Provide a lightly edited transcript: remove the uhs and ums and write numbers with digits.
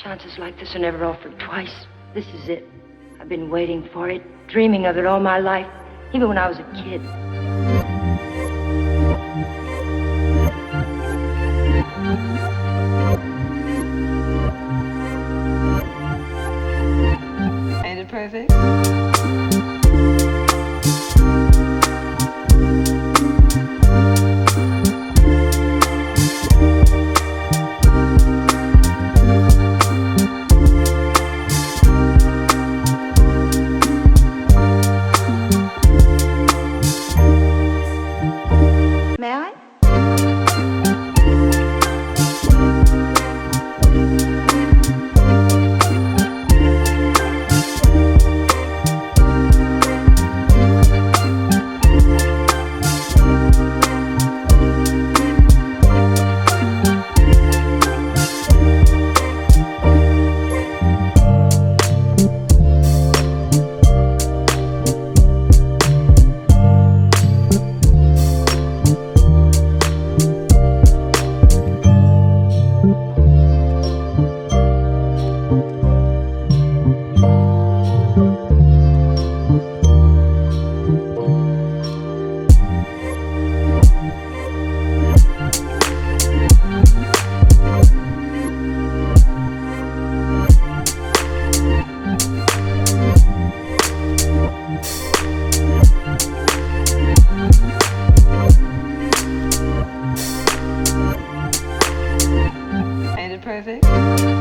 Chances like this are never offered twice. This is it. I've been waiting for it, dreaming of it all my life, even when I was a kid. Ain't it perfect? May I? Ain't it perfect?